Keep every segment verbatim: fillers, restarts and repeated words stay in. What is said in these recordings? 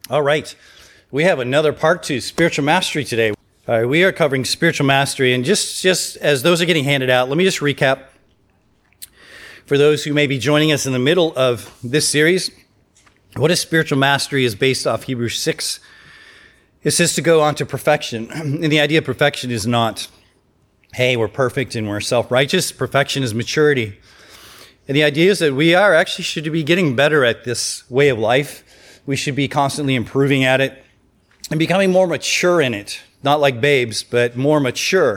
All right, we have another part to spiritual mastery today. All right, we are covering spiritual mastery, and just, just as those are getting handed out, let me just recap for those who may be joining us in the middle of this series. What is spiritual mastery is based off Hebrews six. It says to go on to perfection, and the idea of perfection is not, hey, we're perfect and we're self-righteous. Perfection is maturity. And the idea is that we are actually should be getting better at this way of life. We should be constantly improving at it and becoming more mature in it. Not like babes, but more mature.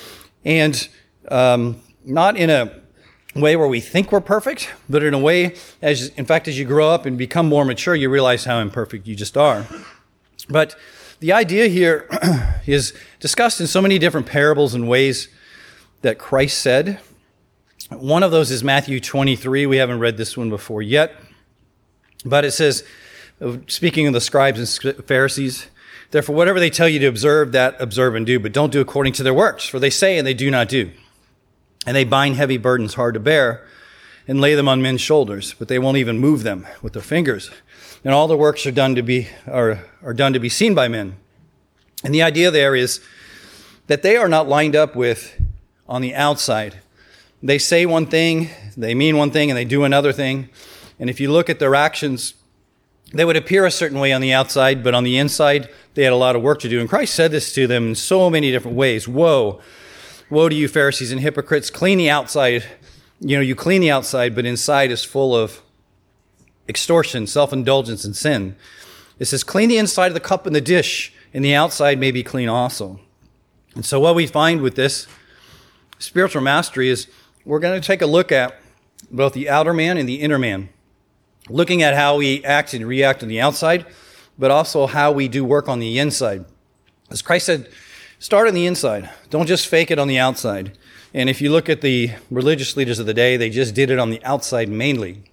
And um, not in a way where we think we're perfect, but in a way, as in fact, as you grow up and become more mature, you realize how imperfect you just are. But the idea here is discussed in so many different parables and ways that Christ said. One of those is Matthew twenty-three. We haven't read this one before yet. But it says, speaking of the scribes and Pharisees, therefore, whatever they tell you to observe, that observe and do, but don't do according to their works. For they say and they do not do. And they bind heavy burdens hard to bear and lay them on men's shoulders, but they won't even move them with their fingers. And all their works are done to be are, are done to be seen by men. And the idea there is that they are not lined up with on the outside. They say one thing, they mean one thing, and they do another thing. And if you look at their actions, they would appear a certain way on the outside, but on the inside, they had a lot of work to do. And Christ said this to them in so many different ways. Woe, woe to you Pharisees and hypocrites, clean the outside. You know, you clean the outside, but inside is full of extortion, self-indulgence, and sin. It says, clean the inside of the cup and the dish, and the outside may be clean also. And so what we find with this spiritual mastery is we're going to take a look at both the outer man and the inner man, looking at how we act and react on the outside, but also how we do work on the inside. As Christ said, start on the inside. Don't just fake it on the outside. And if you look at the religious leaders of the day, they just did it on the outside mainly.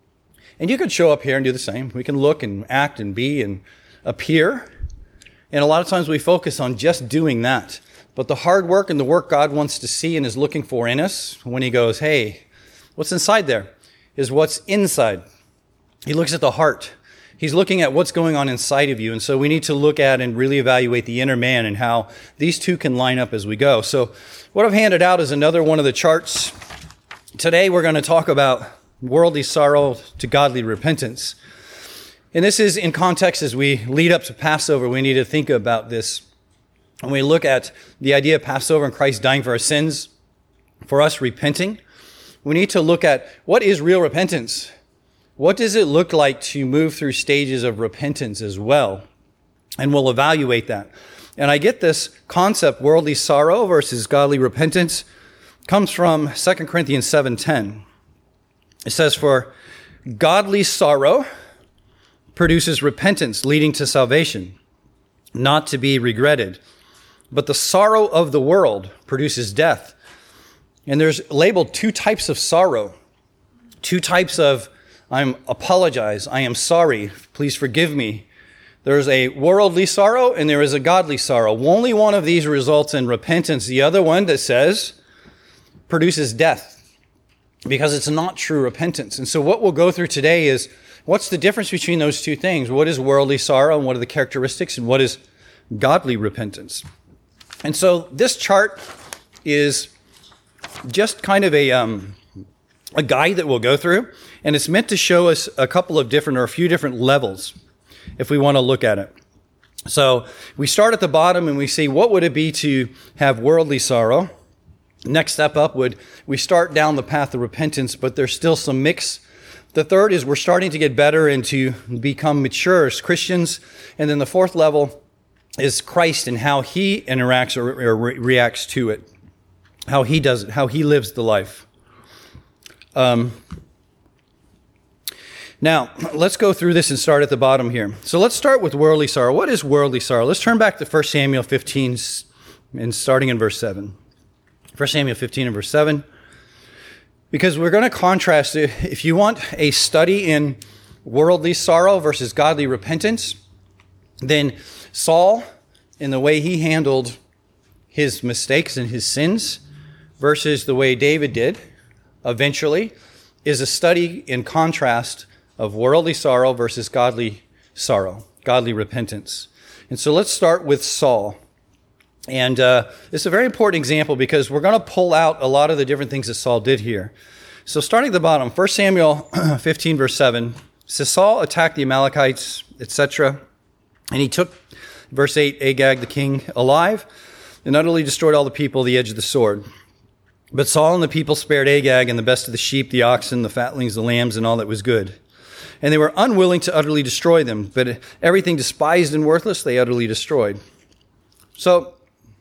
And you could show up here and do the same. We can look and act and be and appear. And a lot of times we focus on just doing that. But the hard work and the work God wants to see and is looking for in us, when he goes, hey, what's inside there is what's inside. He looks at the heart. He's looking at what's going on inside of you. And so we need to look at and really evaluate the inner man and how these two can line up as we go. So what I've handed out is another one of the charts. Today we're going to talk about worldly sorrow to godly repentance. And this is in context as we lead up to Passover. We need to think about this. When we look at the idea of Passover and Christ dying for our sins, for us repenting, we need to look at what is real repentance. What does it look like to move through stages of repentance as well? And we'll evaluate that. And I get this concept, worldly sorrow versus godly repentance, comes from Second Corinthians seven ten. It says, for godly sorrow produces repentance leading to salvation, not to be regretted. But the sorrow of the world produces death. And there's labeled two types of sorrow, two types of I'm apologize, I am sorry, please forgive me. There's a worldly sorrow and there is a godly sorrow. Only one of these results in repentance. The other one that says produces death because it's not true repentance. And so what we'll go through today is what's the difference between those two things? What is worldly sorrow and what are the characteristics and what is godly repentance? And so this chart is just kind of a um, a guide that we'll go through, and it's meant to show us a couple of different or a few different levels if we want to look at it. So we start at the bottom and we see what would it be to have worldly sorrow. Next step up would we start down the path of repentance, but there's still some mix. The third is we're starting to get better and to become mature as Christians. And then the fourth level is Christ and how he interacts or, or re- reacts to it, how he does it, how he lives the life. Um, now, let's go through this and start at the bottom here. So let's start with worldly sorrow. What is worldly sorrow? Let's turn back to First Samuel fifteen and starting in verse seven. First Samuel fifteen and verse seven. Because we're going to contrast it. If you want a study in worldly sorrow versus godly repentance, then Saul, in the way he handled his mistakes and his sins versus the way David did eventually is a study in contrast of worldly sorrow versus godly sorrow. godly repentance. And so let's start with Saul. And uh, it's a very important example because we're going to pull out a lot of the different things that Saul did here. So starting at the bottom, First Samuel fifteen, verse seven, says Saul attacked the Amalekites, et cetera. And he took, verse eight, Agag the king alive and utterly destroyed all the people at the edge of the sword. But Saul and the people spared Agag and the best of the sheep, the oxen, the fatlings, the lambs, and all that was good. And they were unwilling to utterly destroy them, but everything despised and worthless they utterly destroyed. So,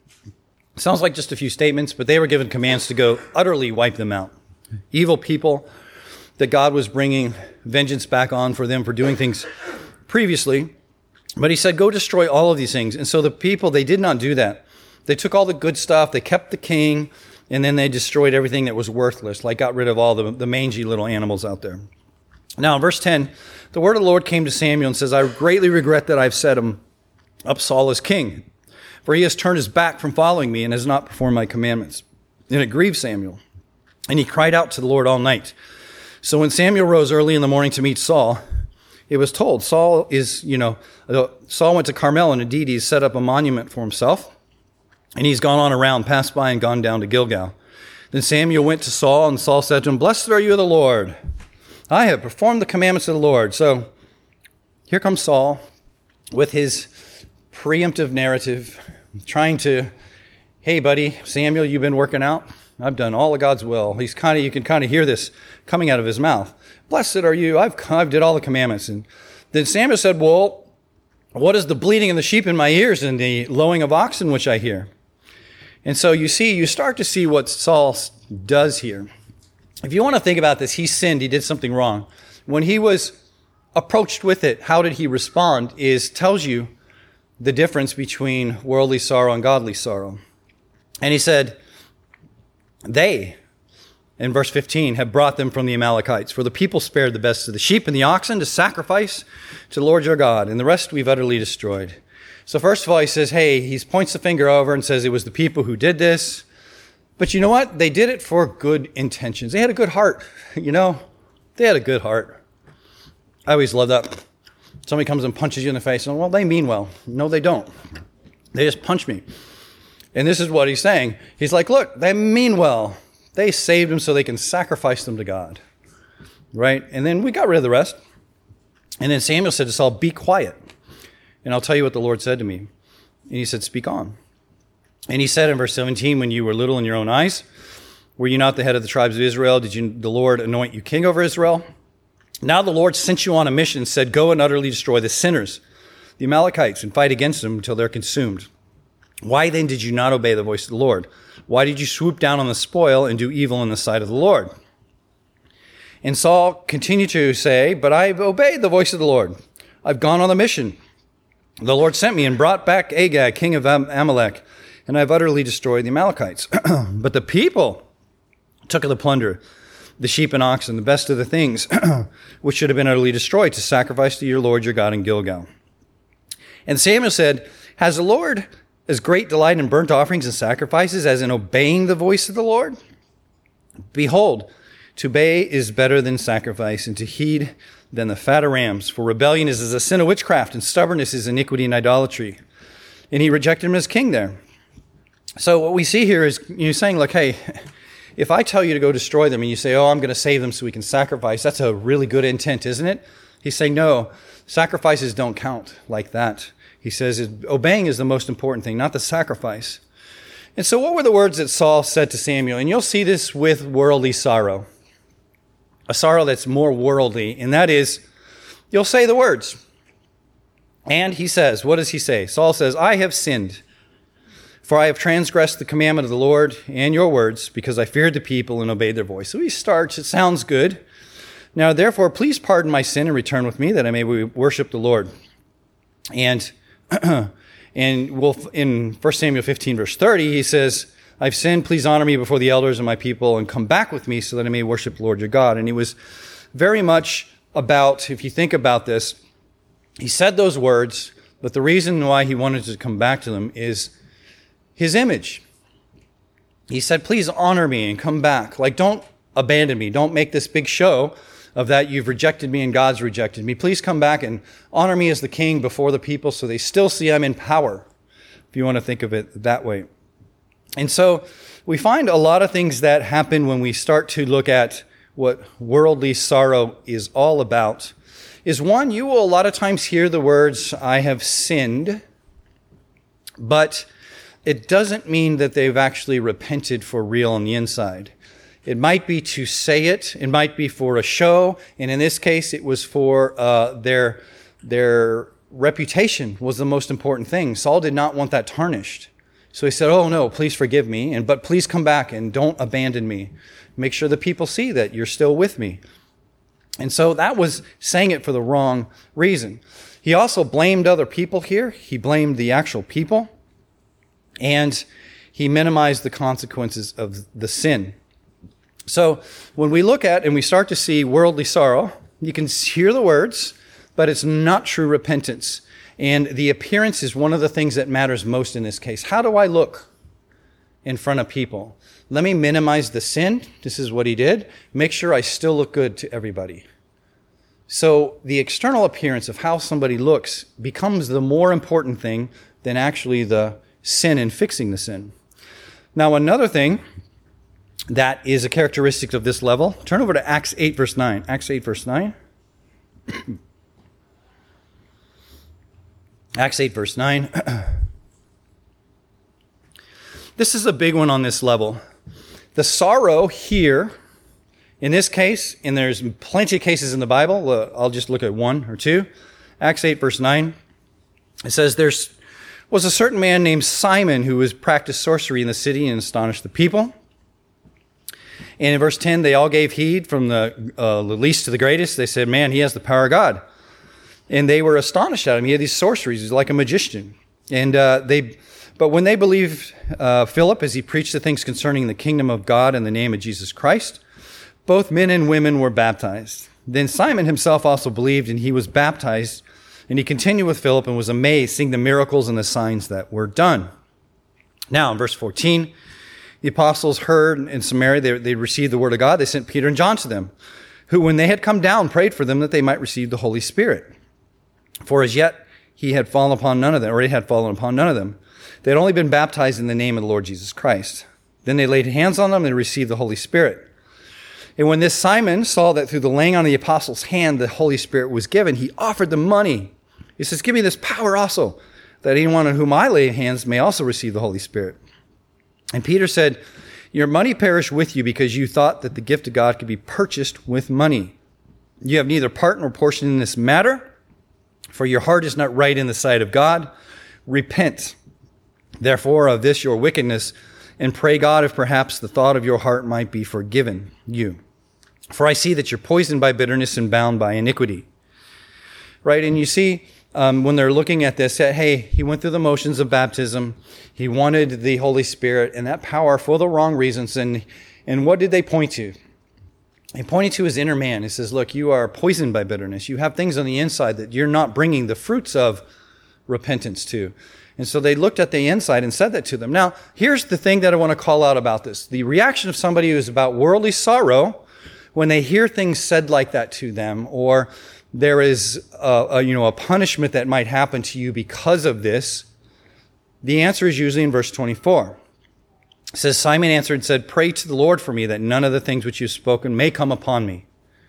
sounds like just a few statements, but they were given commands to go utterly wipe them out. Evil people that God was bringing vengeance back on for them for doing things previously. But he said, go destroy all of these things. And so the people, they did not do that. They took all the good stuff, they kept the king, and then they destroyed everything that was worthless, like got rid of all the, the mangy little animals out there. Now, in verse ten, the word of the Lord came to Samuel and says, I greatly regret that I've set him up Saul as king, for he has turned his back from following me and has not performed my commandments. And it grieved Samuel. And he cried out to the Lord all night. So when Samuel rose early in the morning to meet Saul, it was told, Saul is, you know, Saul went to Carmel, and indeed he's set up a monument for himself. And he's gone on around, passed by, and gone down to Gilgal. Then Samuel went to Saul, and Saul said to him, Blessed are you of the Lord. I have performed the commandments of the Lord. So here comes Saul with his preemptive narrative, trying to, hey, buddy, Samuel, you've been working out? I've done all of God's will. He's kind of, you can kind of hear this coming out of his mouth. Blessed are you. I've, I've did all the commandments. And then Samuel said, well, what is the bleating of the sheep in my ears and the lowing of oxen which I hear? And so you see, you start to see what Saul does here. If you want to think about this, he sinned. He did something wrong. When he was approached with it, how did he respond is tells you the difference between worldly sorrow and godly sorrow. And he said, they, in verse fifteen, have brought them from the Amalekites, for the people spared the best of the sheep and the oxen to sacrifice to the Lord your God, and the rest we've utterly destroyed. So first of all, he says, hey, he points the finger over and says it was the people who did this. But you know what? They did it for good intentions. They had a good heart. You know, they had a good heart. I always love that. Somebody comes and punches you in the face, and well, they mean well. No, they don't. They just punch me. And this is what he's saying. He's like, look, they mean well. They saved them so they can sacrifice them to God. Right? And then we got rid of the rest. And then Samuel said to Saul, be quiet. And I'll tell you what the Lord said to me. And he said, speak on. And he said in verse seventeen, when you were little in your own eyes, were you not the head of the tribes of Israel? Did you, the Lord anoint you king over Israel? Now the Lord sent you on a mission and said, go and utterly destroy the sinners, the Amalekites, and fight against them until they're consumed. Why then did you not obey the voice of the Lord? Why did you swoop down on the spoil and do evil in the sight of the Lord? And Saul continued to say, but I've obeyed the voice of the Lord. I've gone on the mission. The Lord sent me and brought back Agag, king of Am- Amalek, and I've utterly destroyed the Amalekites. But the people took of the plunder, the sheep and oxen, the best of the things, which should have been utterly destroyed, to sacrifice to your Lord your God in Gilgal. And Samuel said, has the Lord as great delight in burnt offerings and sacrifices as in obeying the voice of the Lord? Behold, to obey is better than sacrifice, and to heed than the fat of rams. For rebellion is as a sin of witchcraft, and stubbornness is iniquity and idolatry. And he rejected him as king there. So what we see here is you saying, like, hey, if I tell you to go destroy them and you say, oh, I'm going to save them so we can sacrifice, that's a really good intent, isn't it? He's saying, no, sacrifices don't count like that. He says obeying is the most important thing, not the sacrifice. And so what were the words that Saul said to Samuel? And you'll see this with worldly sorrow, a sorrow that's more worldly, and that is, you'll say the words. And he says, what does he say? Saul says, I have sinned, for I have transgressed the commandment of the Lord and your words, because I feared the people and obeyed their voice. So he starts, it sounds good. Now, therefore, please pardon my sin and return with me, that I may worship the Lord. And and we'll, in First Samuel fifteen, verse thirty, he says, I've sinned, please honor me before the elders and my people, and come back with me so that I may worship the Lord your God. And he was very much about, if you think about this, he said those words, but the reason why he wanted to come back to them is his image. He said, please honor me and come back. Like, don't abandon me. Don't make this big show of that you've rejected me and God's rejected me. Please come back and honor me as the king before the people so they still see I'm in power, if you want to think of it that way. And so we find a lot of things that happen when we start to look at what worldly sorrow is all about. Is one, you will a lot of times hear the words, I have sinned, but it doesn't mean that they've actually repented for real on the inside. It might be to say it. It might be for a show. And in this case, it was for uh, their, their reputation was the most important thing. Saul did not want that tarnished. So he said, oh, no, please forgive me, and but please come back and don't abandon me. Make sure the people see that you're still with me. And so that was saying it for the wrong reason. He also blamed other people here. He blamed the actual people. And he minimized the consequences of the sin. So when we look at and we start to see worldly sorrow, you can hear the words, but it's not true repentance. And the appearance is one of the things that matters most in this case. How do I look in front of people? Let me minimize the sin. This is what he did. Make sure I still look good to everybody. So the external appearance of how somebody looks becomes the more important thing than actually the sin and fixing the sin. Now, another thing that is a characteristic of this level, turn over to Acts eight, verse nine. Acts eight, verse nine. Acts eight, verse nine. This is a big one on this level. The sorrow here, in this case, and there's plenty of cases in the Bible, uh, I'll just look at one or two. Acts eight, verse nine. It says, there's was a certain man named Simon who was practiced sorcery in the city and astonished the people. And in verse ten, they all gave heed from the, uh, the least to the greatest. They said, man, he has the power of God. And they were astonished at him. He had these sorceries. He's like a magician. And uh, they, but when they believed uh, Philip as he preached the things concerning the kingdom of God in the name of Jesus Christ, both men and women were baptized. Then Simon himself also believed, and he was baptized. And he continued with Philip and was amazed, seeing the miracles and the signs that were done. Now, in verse fourteen, the apostles heard in Samaria they, they received the word of God. They sent Peter and John to them, who, when they had come down, prayed for them that they might receive the Holy Spirit. For as yet he had fallen upon none of them, or it had fallen upon none of them. They had only been baptized in the name of the Lord Jesus Christ. Then they laid hands on them and received the Holy Spirit. And when this Simon saw that through the laying on of the apostles' hand the Holy Spirit was given, he offered them money. He says, give me this power also, that anyone on whom I lay hands may also receive the Holy Spirit. And Peter said, your money perished with you because you thought that the gift of God could be purchased with money. You have neither part nor portion in this matter, for your heart is not right in the sight of God. Repent, therefore, of this your wickedness, and pray God if perhaps the thought of your heart might be forgiven you. For I see that you're poisoned by bitterness and bound by iniquity. Right? And you see, um, when they're looking at this, that, hey, he went through the motions of baptism. He wanted the Holy Spirit and that power for the wrong reasons. And, and what did they point to? They pointed to his inner man. He says, look, you are poisoned by bitterness. You have things on the inside that you're not bringing the fruits of repentance to. And so they looked at the inside and said that to them. Now, here's the thing that I want to call out about this. The reaction of somebody who is about worldly sorrow when they hear things said like that to them, or there is a, a, you know, a punishment that might happen to you because of this, the answer is usually in verse twenty-four. It says, Simon answered and said, pray to the Lord for me that none of the things which you've spoken may come upon me.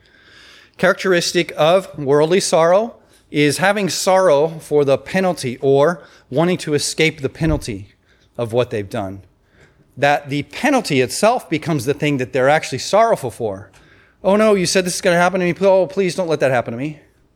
Characteristic of worldly sorrow is having sorrow for the penalty or wanting to escape the penalty of what they've done. That the penalty itself becomes the thing that they're actually sorrowful for. Oh no, you said this is going to happen to me. Oh, please don't let that happen to me.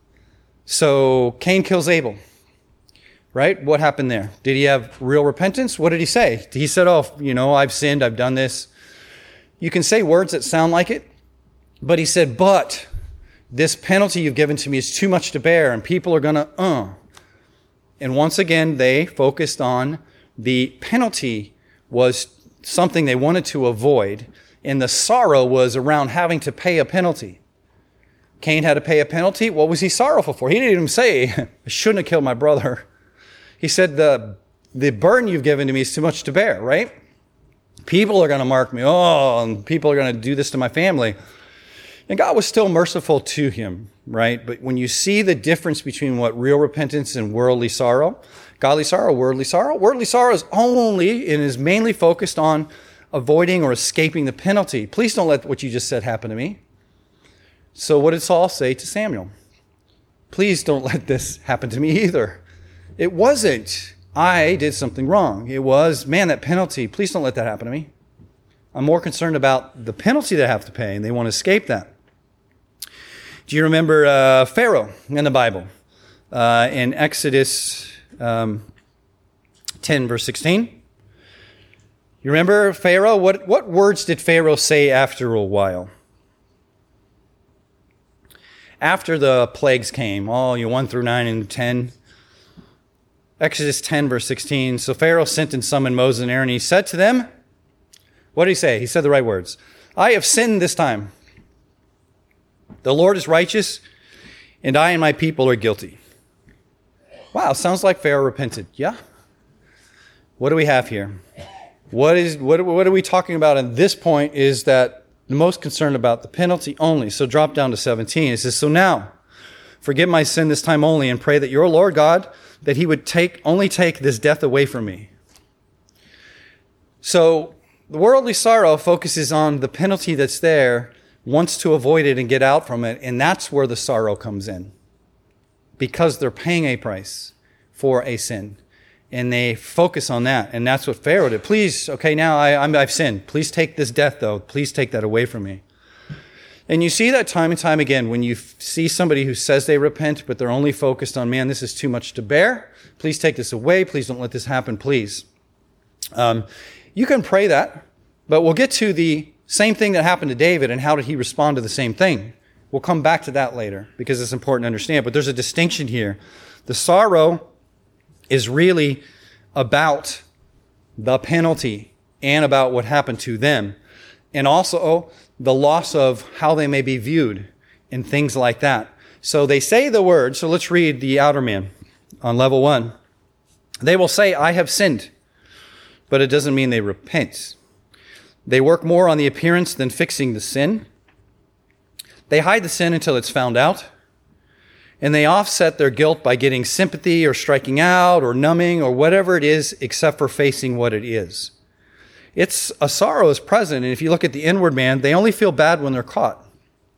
So Cain kills Abel. Right? What happened there? Did he have real repentance? What did he say? He said, oh, you know, I've sinned. I've done this. You can say words that sound like it. But he said, but this penalty you've given to me is too much to bear. And people are going to, uh. And once again, they focused on the penalty was something they wanted to avoid. And the sorrow was around having to pay a penalty. Cain had to pay a penalty. What was he sorrowful for? He didn't even say, I shouldn't have killed my brother. He said, the, the burden you've given to me is too much to bear, right? People are going to mark me. Oh, and people are going to do this to my family. And God was still merciful to him, right? But when you see the difference between what real repentance and worldly sorrow, godly sorrow, worldly sorrow, worldly sorrow is only and is mainly focused on avoiding or escaping the penalty. Please don't let what you just said happen to me. So what did Saul say to Samuel? Please don't let this happen to me either. It wasn't, I did something wrong. It was, man, that penalty, please don't let that happen to me. I'm more concerned about the penalty they have to pay, and they want to escape that. Do you remember uh, Pharaoh in the Bible? Uh, in Exodus um, ten, verse sixteen. You remember Pharaoh? What, what words did Pharaoh say after a while? After the plagues came, oh, you one through nine and ten. Exodus ten, verse sixteen. So Pharaoh sent and summoned Moses and Aaron. He said to them, what did he say? He said the right words. I have sinned this time. The Lord is righteous, and I and my people are guilty. Wow, sounds like Pharaoh repented. Yeah? What do we have here? What is what, what are we talking about at this point is that the most concerned about the penalty only. So drop down to seventeen. It says, so now, forgive my sin this time only, and pray that your Lord God, that he would take only take this death away from me. So the worldly sorrow focuses on the penalty that's there, wants to avoid it and get out from it, and that's where the sorrow comes in. Because they're paying a price for a sin. And they focus on that, and that's what Pharaoh did. Please, okay, now I, I'm, I've sinned. Please take this death, though. Please take that away from me. And you see that time and time again when you f- see somebody who says they repent, but they're only focused on, man, this is too much to bear. Please take this away. Please don't let this happen, please. Um, you can pray that, but we'll get to the same thing that happened to David and how did he respond to the same thing. We'll come back to that later because it's important to understand. But there's a distinction here. The sorrow is really about the penalty and about what happened to them. And also the loss of how they may be viewed and things like that. So they say the word. So let's read the outer man on level one. They will say, I have sinned, but it doesn't mean they repent. They work more on the appearance than fixing the sin. They hide the sin until it's found out. And they offset their guilt by getting sympathy or striking out or numbing or whatever it is except for facing what it is. It's a sorrow is present. And if you look at the inward man, they only feel bad when they're caught.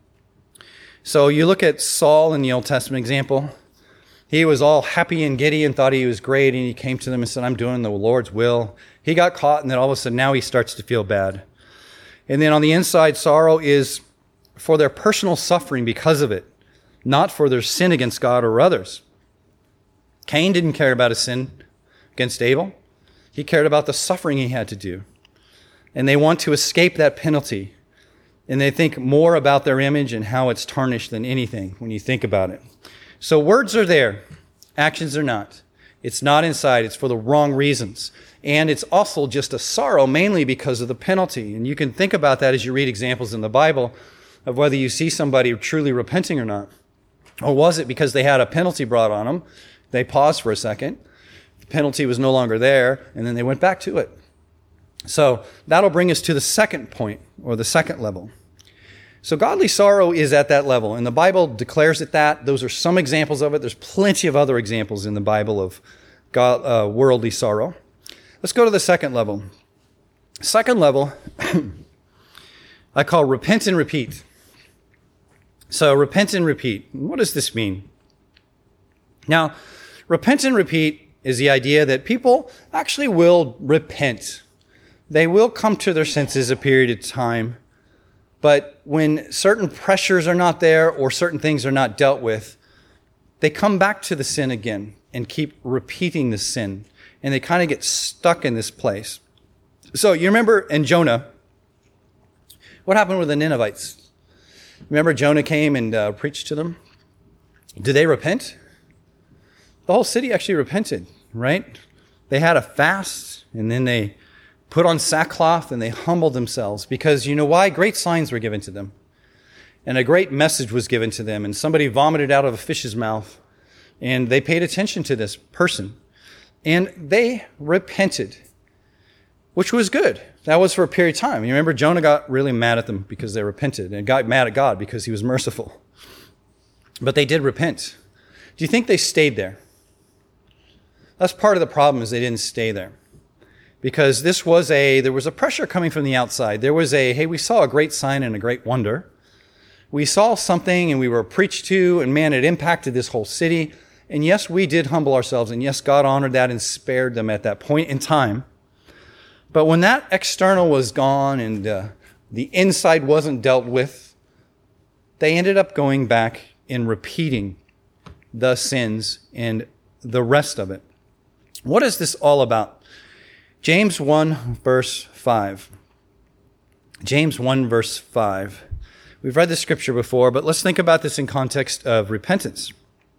So you look at Saul in the Old Testament example. He was all happy and giddy and thought he was great. And he came to them and said, I'm doing the Lord's will. He got caught, and then all of a sudden now he starts to feel bad. And then on the inside, sorrow is for their personal suffering because of it, not for their sin against God or others. Cain didn't care about his sin against Abel. He cared about the suffering he had to do. And they want to escape that penalty. And they think more about their image and how it's tarnished than anything when you think about it. So words are there. Actions are not. It's not inside. It's for the wrong reasons. And it's also just a sorrow mainly because of the penalty. And you can think about that as you read examples in the Bible of whether you see somebody truly repenting or not. Or was it because they had a penalty brought on them? They paused for a second. The penalty was no longer there, and then they went back to it. So that'll bring us to the second point, or the second level. So godly sorrow is at that level, and the Bible declares it that. Those are some examples of it. There's plenty of other examples in the Bible of God, uh, worldly sorrow. Let's go to the second level. Second level, I call repent and repeat. So repent and repeat. What does this mean? Now, repent and repeat is the idea that people actually will repent. They will come to their senses a period of time. But when certain pressures are not there or certain things are not dealt with, they come back to the sin again and keep repeating the sin. And they kind of get stuck in this place. So you remember in Jonah, what happened with the Ninevites? Remember Jonah came and uh, preached to them? Did they repent? The whole city actually repented, right? They had a fast, and then they put on sackcloth, and they humbled themselves. Because you know why? Great signs were given to them. And a great message was given to them. And somebody vomited out of a fish's mouth. And they paid attention to this person. And they repented. which was good. That was for a period of time. You remember Jonah got really mad at them because they repented, and got mad at God because he was merciful. But they did repent. Do you think they stayed there? That's part of the problem, is they didn't stay there. Because this was a, there was a pressure coming from the outside. There was a, hey, we saw a great sign and a great wonder. We saw something and we were preached to, and man, it impacted this whole city. And yes, we did humble ourselves, and yes, God honored that and spared them at that point in time. But when that external was gone and uh, the inside wasn't dealt with, they ended up going back and repeating the sins and the rest of it. What is this all about? James one, verse five. James one, verse five. We've read this scripture before, but let's think about this in context of repentance.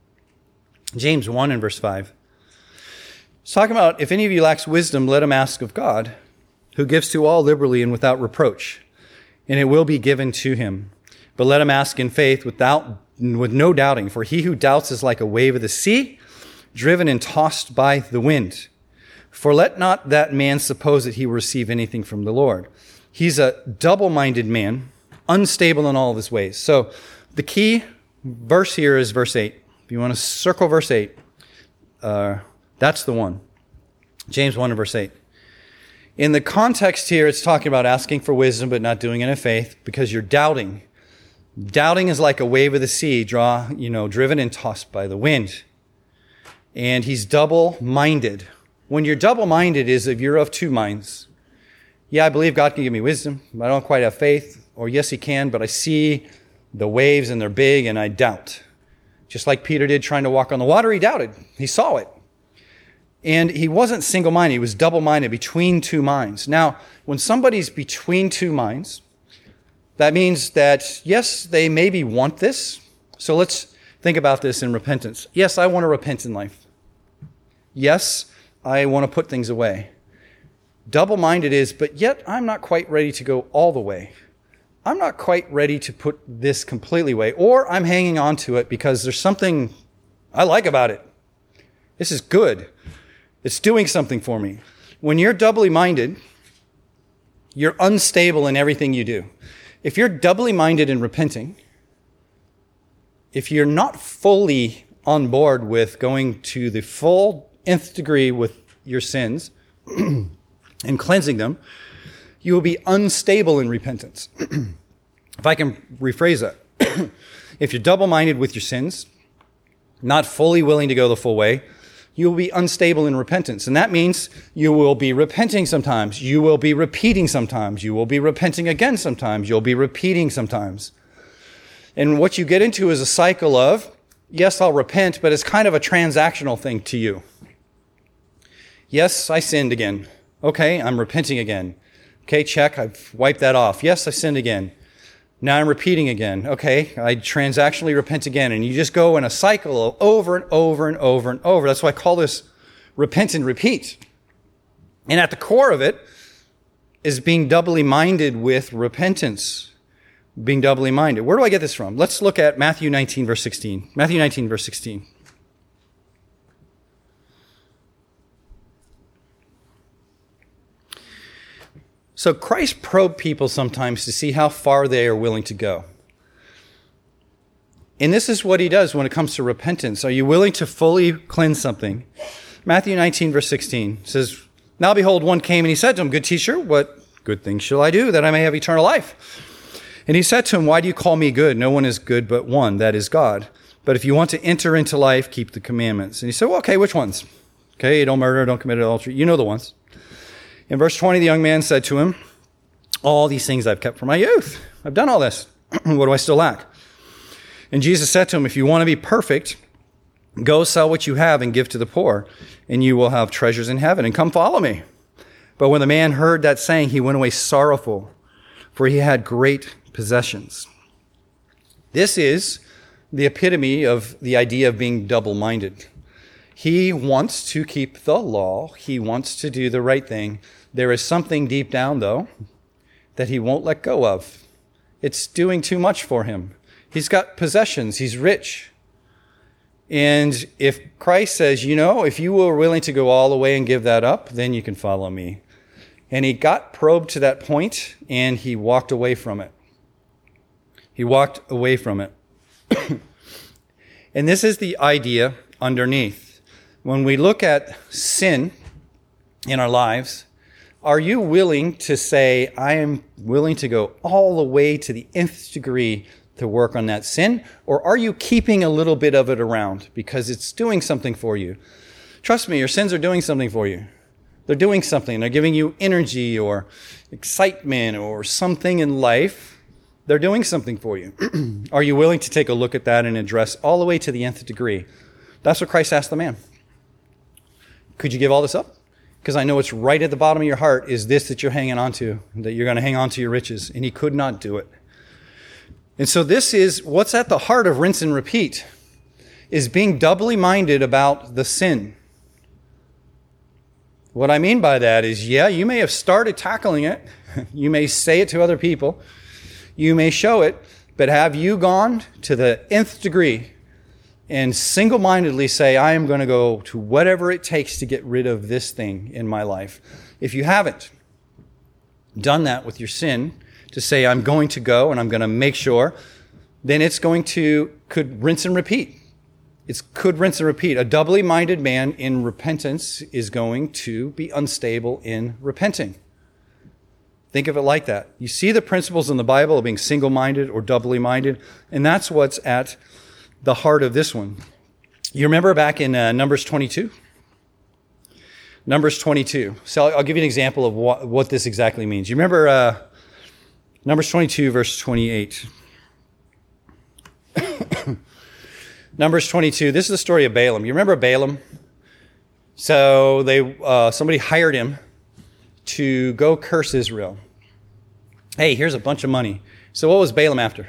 James one and verse five. It's talking about, if any of you lacks wisdom, let him ask of God, who gives to all liberally and without reproach, and it will be given to him. But let him ask in faith without, with no doubting, for he who doubts is like a wave of the sea, driven and tossed by the wind. For let not that man suppose that he will receive anything from the Lord. He's a double-minded man, unstable in all of his ways. So the key verse here is verse eight. If you want to circle verse eight, uh, that's the one. James one and verse eight. In the context here, it's talking about asking for wisdom but not doing it in faith because you're doubting. Doubting is like a wave of the sea, draw, you know, driven and tossed by the wind. And he's double-minded. When you're double-minded is if you're of two minds. Yeah, I believe God can give me wisdom, but I don't quite have faith. Or yes, he can, but I see the waves and they're big and I doubt. Just like Peter did trying to walk on the water, he doubted. He saw it. And he wasn't single-minded. He was double-minded, between two minds. Now, when somebody's between two minds, that means that, yes, they maybe want this. So let's think about this in repentance. Yes, I want to repent in life. Yes, I want to put things away. Double-minded is, but yet I'm not quite ready to go all the way. I'm not quite ready to put this completely away. Or I'm hanging on to it because there's something I like about it. This is good. It's doing something for me. When you're doubly minded, you're unstable in everything you do. If you're doubly minded in repenting, if you're not fully on board with going to the full nth degree with your sins and cleansing them, you will be unstable in repentance. If I can rephrase that. If you're double-minded with your sins, not fully willing to go the full way, you will be unstable in repentance. And that means you will be repenting sometimes. You will be repeating sometimes. You will be repenting again sometimes. You'll be repeating sometimes. And what you get into is a cycle of, yes, I'll repent, but it's kind of a transactional thing to you. Yes, I sinned again. Okay, I'm repenting again. Okay, check, I've wiped that off. Yes, I sinned again. Now I'm repeating again. Okay, I transactionally repent again. And you just go in a cycle of over and over and over and over. That's why I call this repent and repeat. And at the core of it is being doubly minded with repentance. Being doubly minded. Where do I get this from? Let's look at Matthew nineteen, verse sixteen. Matthew nineteen, verse sixteen. So Christ probed people sometimes to see how far they are willing to go. And this is what he does when it comes to repentance. Are you willing to fully cleanse something? Matthew nineteen, verse sixteen says, Now behold, one came and he said to him, Good teacher, what good things shall I do that I may have eternal life? And he said to him, Why do you call me good? No one is good but one, that is God. But if you want to enter into life, keep the commandments. And he said, well, okay, which ones? Okay, don't murder, don't commit adultery. You know the ones. In verse twenty, the young man said to him, All these things I've kept from my youth. I've done all this. What do I still lack? And Jesus said to him, If you want to be perfect, go sell what you have and give to the poor, and you will have treasures in heaven, and come follow me. But when the man heard that saying, he went away sorrowful, for he had great possessions. This is the epitome of the idea of being double-minded. He wants to keep the law. He wants to do the right thing. There is something deep down, though, that he won't let go of. It's doing too much for him. He's got possessions. He's rich. And if Christ says, you know, if you were willing to go all the way and give that up, then you can follow me. And he got probed to that point, and he walked away from it. He walked away from it. And this is the idea underneath. When we look at sin in our lives, are you willing to say, I am willing to go all the way to the nth degree to work on that sin? Or are you keeping a little bit of it around because it's doing something for you? Trust me, your sins are doing something for you. They're doing something. They're giving you energy or excitement or something in life. They're doing something for you. Are you willing to take a look at that and address all the way to the nth degree? That's what Christ asked the man. Could you give all this up? Because I know it's right at the bottom of your heart is this that you're hanging on to, that you're going to hang on to your riches. And he could not do it. And so this is what's at the heart of rinse and repeat, is being doubly minded about the sin. What I mean by that is, yeah, you may have started tackling it. You may say it to other people. You may show it. But have you gone to the nth degree and single-mindedly say, I am going to go to whatever it takes to get rid of this thing in my life? If you haven't done that with your sin, to say, I'm going to go and I'm going to make sure, then it's going to, could rinse and repeat. It could rinse and repeat. A doubly minded man in repentance is going to be unstable in repenting. Think of it like that. You see the principles in the Bible of being single-minded or doubly minded, and that's what's at the heart of this one. You remember back in uh, Numbers twenty-two? Numbers twenty-two. So I'll, I'll give you an example of what, what this exactly means. You remember uh, Numbers twenty-two, verse twenty-eight. Numbers twenty-two, this is the story of Balaam. You remember Balaam? So they uh, somebody hired him to go curse Israel. Hey, here's a bunch of money. So what was Balaam after?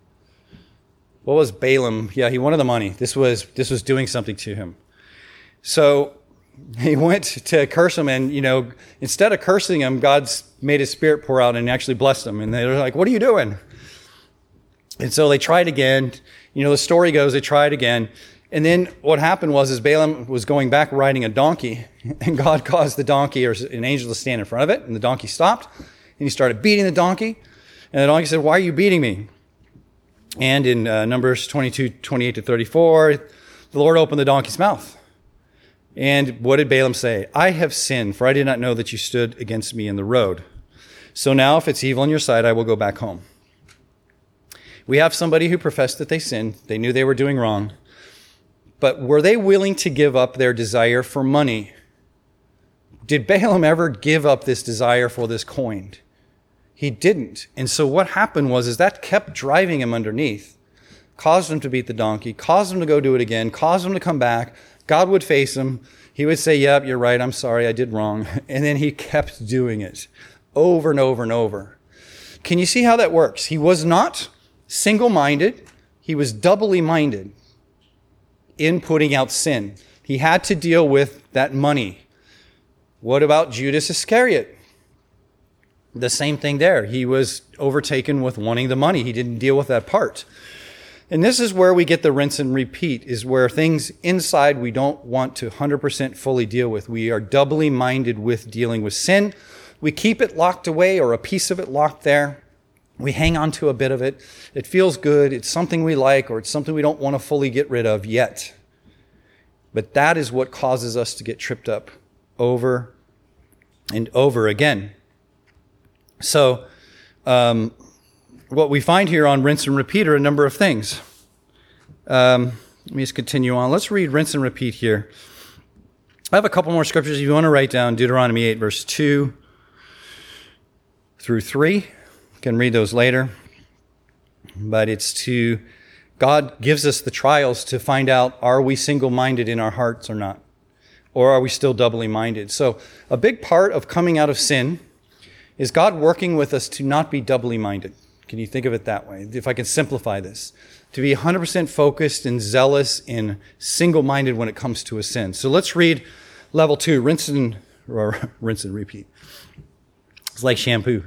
What was Balaam? Yeah, he wanted the money. This was this was doing something to him. So he went to curse him, and, you know, instead of cursing him, God's made his spirit pour out and actually blessed him. And they were like, what are you doing? And so they tried again. You know, the story goes, they tried again. And then what happened was, is Balaam was going back riding a donkey, and God caused the donkey or an angel to stand in front of it, and the donkey stopped, and he started beating the donkey. And the donkey said, why are you beating me? And in uh, Numbers twenty-two, twenty-eight to thirty-four, the Lord opened the donkey's mouth. And what did Balaam say? I have sinned, for I did not know that you stood against me in the road. So now if it's evil on your side, I will go back home. We have somebody who professed that they sinned. They knew they were doing wrong. But were they willing to give up their desire for money? Did Balaam ever give up this desire for this coin? He didn't. And so what happened was is that kept driving him underneath, caused him to beat the donkey, caused him to go do it again, caused him to come back. God would face him. He would say, yep, you're right. I'm sorry. I did wrong. And then he kept doing it over and over and over. Can you see how that works? He was not single-minded. He was doubly minded in putting out sin. He had to deal with that money. What about Judas Iscariot? The same thing there. He was overtaken with wanting the money. He didn't deal with that part. And this is where we get the rinse and repeat, is where things inside we don't want to one hundred percent fully deal with. We are doubly minded with dealing with sin. We keep it locked away, or a piece of it locked there. We hang on to a bit of it. It feels good. It's something we like, or it's something we don't want to fully get rid of yet. But that is what causes us to get tripped up over and over again. So um, what we find here on rinse and repeat are a number of things. Um, let me just continue on. Let's read rinse and repeat here. I have a couple more scriptures if you want to write down. Deuteronomy eight, verse two through three. You can read those later. But it's to, God gives us the trials to find out, are we single-minded in our hearts or not? Or are we still doubly minded? So a big part of coming out of sin is God working with us to not be doubly minded. Can you think of it that way? If I can simplify this. To be one hundred percent focused and zealous and single-minded when it comes to a sin. So let's read level two, rinse and, or rinse and repeat. It's like shampoo.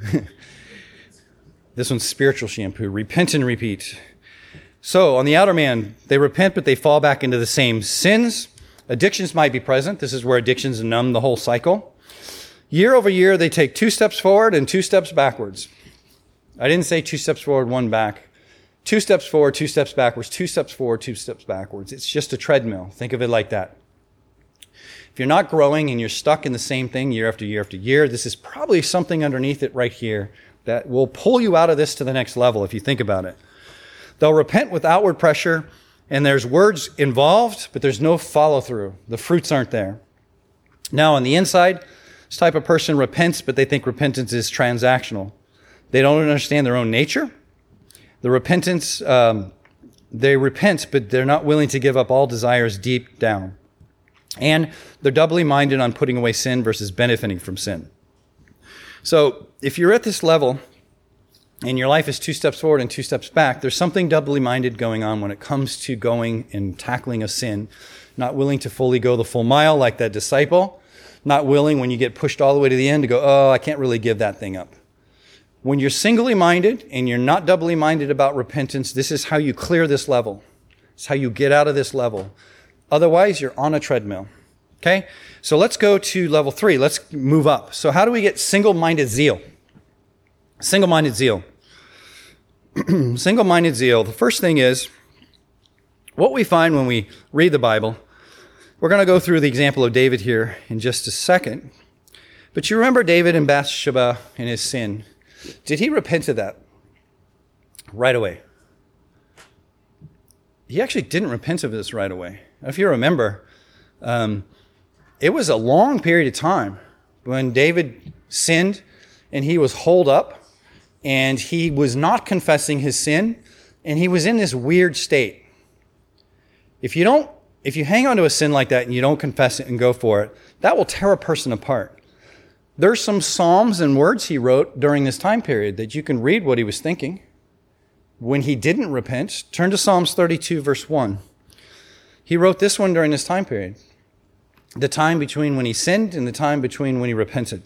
This one's spiritual shampoo. Repent and repeat. So on the outer man, they repent, but they fall back into the same sins. Addictions might be present. This is where addictions numb the whole cycle. Year over year, they take two steps forward and two steps backwards. I didn't say two steps forward, one back. Two steps forward, two steps backwards, two steps forward, two steps backwards. It's just a treadmill. Think of it like that. If you're not growing and you're stuck in the same thing year after year after year, this is probably something underneath it right here that will pull you out of this to the next level if you think about it. They'll repent with outward pressure, and there's words involved, but there's no follow-through. The fruits aren't there. Now, on the inside, this type of person repents, but they think repentance is transactional. They don't understand their own nature. The repentance, um, they repent, but they're not willing to give up all desires deep down. And they're doubly minded on putting away sin versus benefiting from sin. So if you're at this level and your life is two steps forward and two steps back, there's something doubly minded going on when it comes to going and tackling a sin. Not willing to fully go the full mile like that disciple. Not willing when you get pushed all the way to the end to go, oh, I can't really give that thing up. When you're singly minded and you're not doubly minded about repentance, this is how you clear this level. It's how you get out of this level. Otherwise, you're on a treadmill. Okay? So let's go to level three. Let's move up. So how do we get single-minded zeal? Single-minded zeal. Single-minded zeal. The first thing is, what we find when we read the Bible, we're going to go through the example of David here in just a second. But you remember David and Bathsheba and his sin. Did he repent of that right away? He actually didn't repent of this right away. If you remember, um, it was a long period of time when David sinned and he was holed up and he was not confessing his sin and he was in this weird state. If you don't, if you hang on to a sin like that and you don't confess it and go for it, that will tear a person apart. There's some psalms and words he wrote during this time period that you can read what he was thinking. When he didn't repent, turn to Psalms thirty-two, verse one. He wrote this one during this time period. The time between when he sinned and the time between when he repented.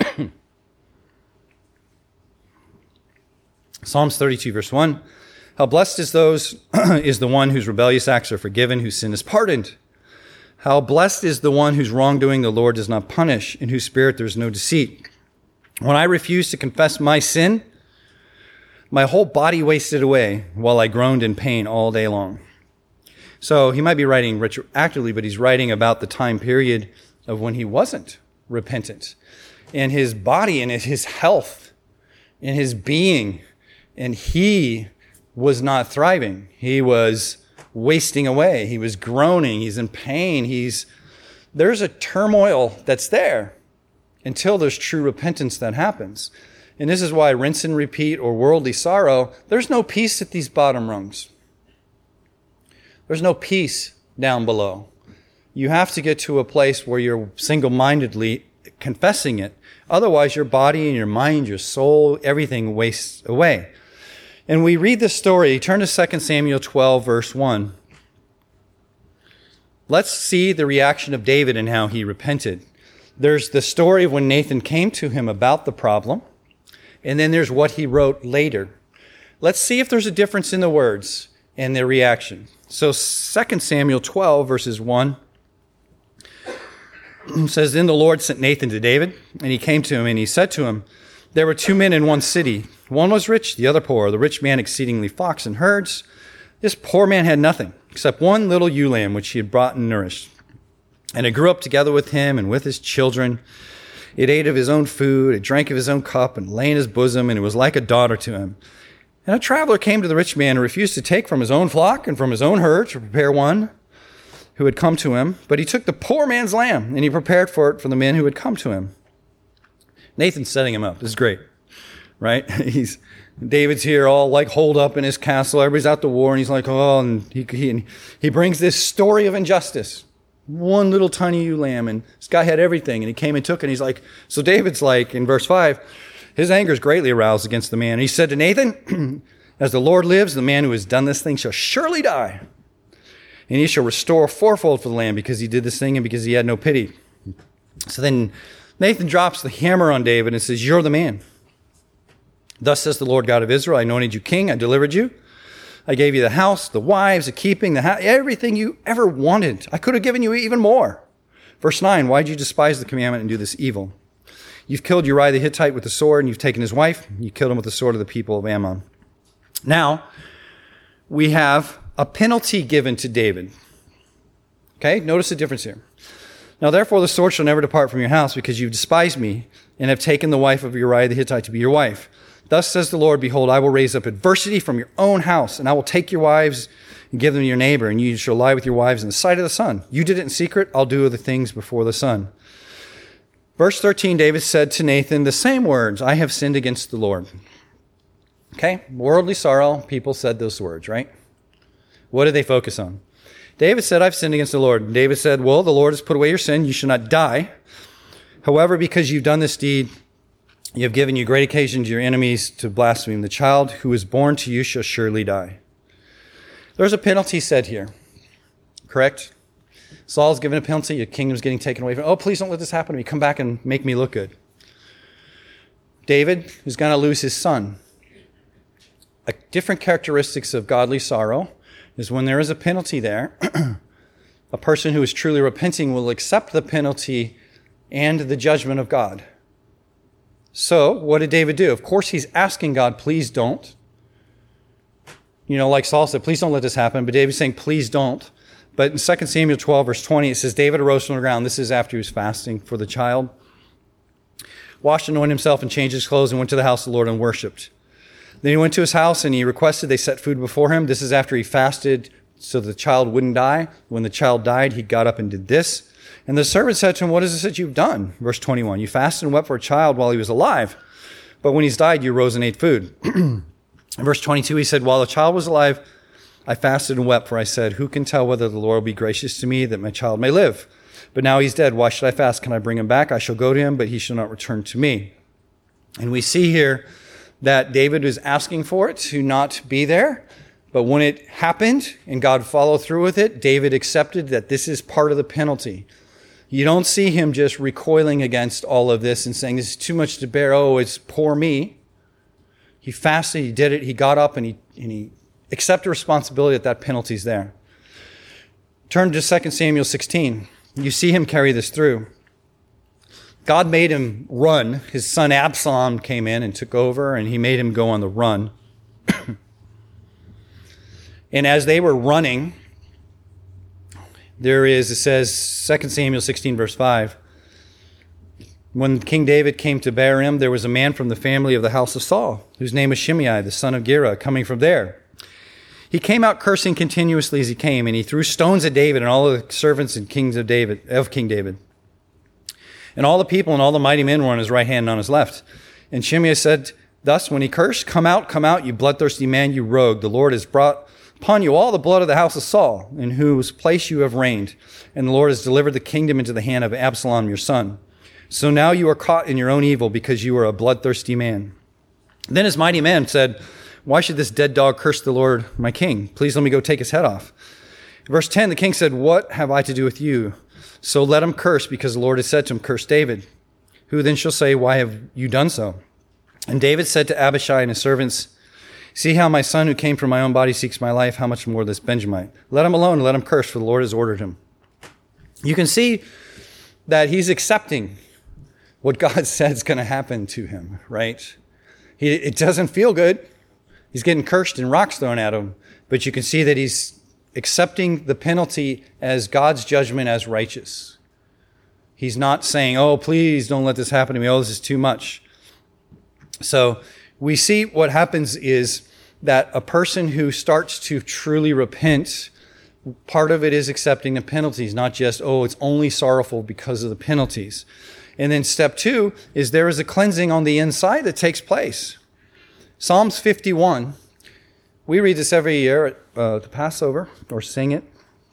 Psalms thirty-two, verse one. How blessed is those is the one whose rebellious acts are forgiven, whose sin is pardoned. How blessed is the one whose wrongdoing the Lord does not punish, in whose spirit there is no deceit. When I refused to confess my sin, my whole body wasted away while I groaned in pain all day long. So he might be writing retroactively, but he's writing about the time period of when he wasn't repentant. And his body and his health and his being, and he was not thriving. He was wasting away. He was groaning. He's in pain. He's there's a turmoil that's there until there's true repentance that happens. And this is why rinse and repeat or worldly sorrow, there's no peace at these bottom rungs. There's no peace down below. You have to get to a place where you're single-mindedly confessing it. Otherwise, your body and your mind, your soul, everything wastes away. And we read this story. Turn to Second Samuel twelve, verse one. Let's see the reaction of David and how he repented. There's the story of when Nathan came to him about the problem, and then there's what he wrote later. Let's see if there's a difference in the words and their reaction. So Second Samuel twelve, verses one, says, Then the Lord sent Nathan to David, and he came to him, and he said to him, There were two men in one city. One was rich, the other poor. The rich man exceedingly flocks and herds. This poor man had nothing except one little ewe lamb, which he had brought and nourished. And it grew up together with him and with his children. It ate of his own food, it drank of his own cup, and lay in his bosom, and it was like a daughter to him. And a traveler came to the rich man and refused to take from his own flock and from his own herd to prepare one who had come to him. But he took the poor man's lamb, and he prepared for it for the men who had come to him. Nathan's setting him up. This is great, right? He's David's here all like holed up in his castle. Everybody's out to war, and he's like, oh, and he, he, and he brings this story of injustice. One little tiny ewe lamb, and this guy had everything, and he came and took it, and he's like, so David's like, in verse five, his anger is greatly aroused against the man. And he said to Nathan, as the Lord lives, the man who has done this thing shall surely die. And he shall restore fourfold for the lamb because he did this thing and because he had no pity. So then Nathan drops the hammer on David and says, you're the man. Thus says the Lord God of Israel, I anointed you king, I delivered you. I gave you the house, the wives, the keeping, the house, everything you ever wanted. I could have given you even more. Verse nine, why did you despise the commandment and do this evil? You've killed Uriah the Hittite with the sword, and you've taken his wife. You killed him with the sword of the people of Ammon. Now, we have a penalty given to David. Okay, notice the difference here. Now, therefore, the sword shall never depart from your house, because you've despised me and have taken the wife of Uriah the Hittite to be your wife. Thus says the Lord, behold, I will raise up adversity from your own house, and I will take your wives and give them to your neighbor, and you shall lie with your wives in the sight of the sun. You did it in secret, I'll do the things before the sun. Verse thirteen, David said to Nathan the same words, I have sinned against the Lord. Okay, worldly sorrow, people said those words, right? What did they focus on? David said, I've sinned against the Lord. And David said, well, the Lord has put away your sin. You shall not die. However, because you've done this deed, you have given you great occasion to your enemies to blaspheme. The child who is born to you shall surely die. There's a penalty said here, correct? Saul's given a penalty. Your kingdom's getting taken away from. Oh, please don't let this happen to me. Come back and make me look good. David is going to lose his son. A different characteristics of godly sorrow is when there is a penalty there, a person who is truly repenting will accept the penalty and the judgment of God. So, what did David do? Of course, he's asking God, please don't. You know, like Saul said, please don't let this happen. But David's saying, please don't. But in Second Samuel twelve, verse twenty, it says, David arose from the ground. This is after he was fasting for the child. Washed, anointed himself, and changed his clothes, and went to the house of the Lord and worshipped. Then he went to his house and he requested they set food before him. This is after he fasted so the child wouldn't die. When the child died, he got up and did this. And the servant said to him, what is this that you've done? Verse twenty-one, you fasted and wept for a child while he was alive. But when he's died, you rose and ate food. In verse twenty-two, he said, while the child was alive, I fasted and wept, for I said, who can tell whether the Lord will be gracious to me that my child may live? But now he's dead. Why should I fast? Can I bring him back? I shall go to him, but he shall not return to me. And we see here that David was asking for it to not be there. But when it happened and God followed through with it, David accepted that this is part of the penalty. You don't see him just recoiling against all of this and saying, this is too much to bear. Oh, it's poor me. He fasted, he did it, he got up and he, and he accepted responsibility that that penalty's there. Turn to Second Samuel sixteen. You see him carry this through. God made him run. His son Absalom came in and took over, and he made him go on the run. And as they were running, there is, it says, Second Samuel sixteen, verse five, when King David came to Bahurim, there was a man from the family of the house of Saul, whose name was Shimei, the son of Gera, coming from there. He came out cursing continuously as he came, and he threw stones at David and all the servants and kings of David, of King David. And all the people and all the mighty men were on his right hand and on his left. And Shimei said thus, when he cursed, come out, come out, you bloodthirsty man, you rogue. The Lord has brought upon you all the blood of the house of Saul, in whose place you have reigned. And the Lord has delivered the kingdom into the hand of Absalom, your son. So now you are caught in your own evil, because you are a bloodthirsty man. Then his mighty men said, why should this dead dog curse the Lord, my king? Please let me go take his head off. Verse ten, the king said, what have I to do with you? So let him curse, because the Lord has said to him, curse David. Who then shall say, why have you done so? And David said to Abishai and his servants, see how my son who came from my own body seeks my life, how much more this Benjamite? Let him alone and let him curse, for the Lord has ordered him. You can see that he's accepting what God said is going to happen to him, right? He, it doesn't feel good. He's getting cursed and rocks thrown at him, but you can see that he's accepting the penalty as God's judgment as righteous. He's not saying, oh, please don't let this happen to me. Oh, this is too much. So we see what happens is that a person who starts to truly repent, part of it is accepting the penalties, not just, oh, it's only sorrowful because of the penalties. And then step two is there is a cleansing on the inside that takes place. Psalms fifty-one, we read this every year at uh, the Passover, or sing it,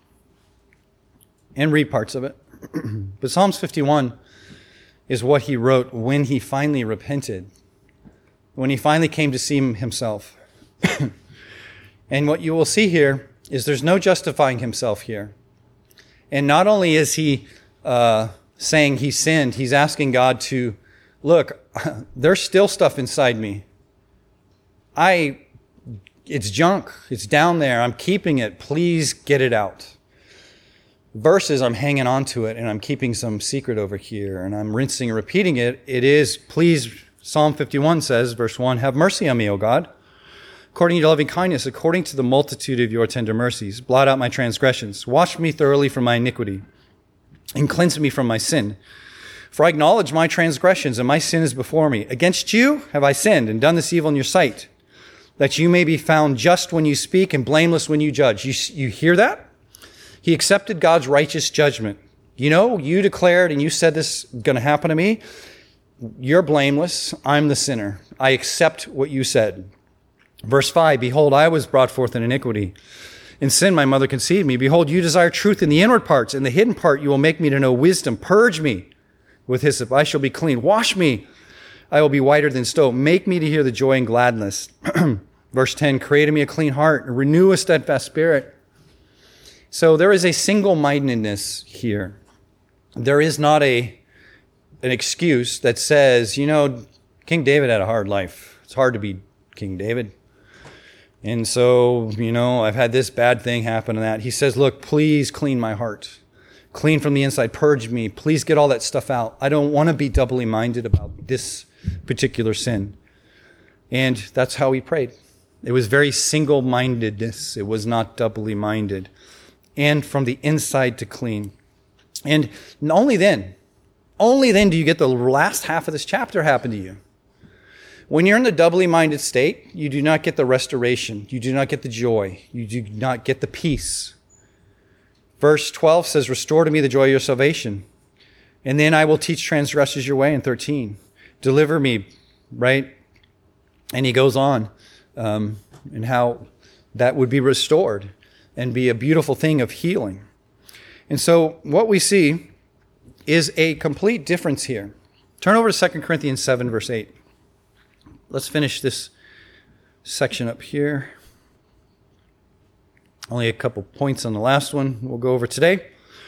and read parts of it. But Psalms fifty-one is what he wrote when he finally repented, when he finally came to see himself. And what you will see here is there's no justifying himself here. And not only is he uh, saying he sinned, he's asking God to, look, there's still stuff inside me. I, it's junk. It's down there. I'm keeping it. Please get it out. verses, I'm hanging on to it and I'm keeping some secret over here and I'm rinsing and repeating it. It is, please, Psalm fifty-one says, verse one, have mercy on me, O God, according to your loving kindness, according to the multitude of your tender mercies. Blot out my transgressions. Wash me thoroughly from my iniquity and cleanse me from my sin. For I acknowledge my transgressions and my sin is before me. Against you have I sinned and done this evil in your sight, that you may be found just when you speak and blameless when you judge. You, you hear that? He accepted God's righteous judgment. You know, you declared and you said this is going to happen to me. You're blameless. I'm the sinner. I accept what you said. Verse five, behold, I was brought forth in iniquity. In sin my mother conceived me. Behold, you desire truth in the inward parts. In the hidden part you will make me to know wisdom. Purge me with hyssop. I shall be clean. Wash me. I will be whiter than snow. Make me to hear the joy and gladness. Verse ten, create in me a clean heart and renew a steadfast spirit. So there is a single-mindedness here. There is not a an excuse that says, you know, King David had a hard life. It's hard to be King David. And so, you know, I've had this bad thing happen and that. He says, look, please clean my heart. Clean from the inside. Purge me. Please get all that stuff out. I don't want to be doubly minded about this particular sin. And that's how he prayed. It was very single-mindedness. It was not doubly minded. And from the inside to clean. And only then, only then do you get the last half of this chapter happen to you. When you're in the doubly minded state, you do not get the restoration. You do not get the joy. You do not get the peace. Verse twelve says, restore to me the joy of your salvation. And then I will teach transgressors your way in thirteen. Deliver me, right? And he goes on um, and how that would be restored and be a beautiful thing of healing. And so what we see is a complete difference here. Turn over to Second Corinthians seven, verse eight. Let's finish this section up here. Only a couple points on the last one we'll go over today.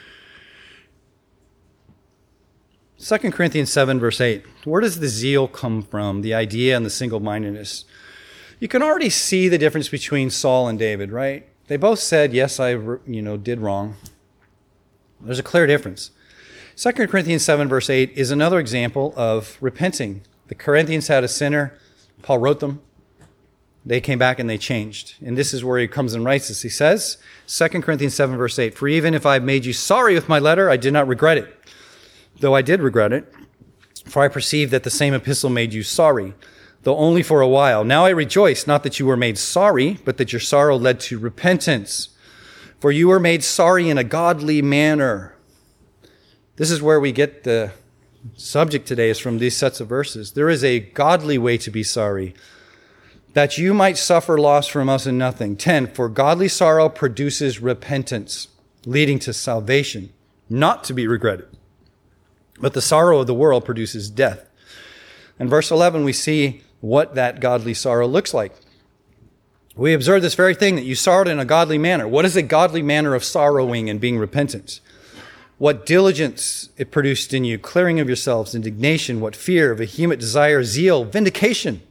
Second Corinthians seven, verse eight. Where does the zeal come from, the idea and the single-mindedness? You can already see the difference between Saul and David, right? They both said, yes, I you know, did wrong. There's a clear difference. Second Corinthians seven, verse eight is another example of repenting. The Corinthians had a sinner. Paul wrote them. They came back and they changed. And this is where he comes and writes this. He says, Second Corinthians seven, verse eight, for even if I made you sorry with my letter, I did not regret it. Though I did regret it, for I perceive that the same epistle made you sorry, though only for a while. Now I rejoice, not that you were made sorry, but that your sorrow led to repentance. For you were made sorry in a godly manner. This is where we get the subject today, is from these sets of verses. There is a godly way to be sorry, that you might suffer loss from us in nothing. ten, for godly sorrow produces repentance, leading to salvation, not to be regretted. But the sorrow of the world produces death. In verse eleven, we see what that godly sorrow looks like. We observe this very thing, that you sorrowed in a godly manner. What is a godly manner of sorrowing and being repentant? What diligence it produced in you, clearing of yourselves, indignation, what fear, vehement desire, zeal, vindication.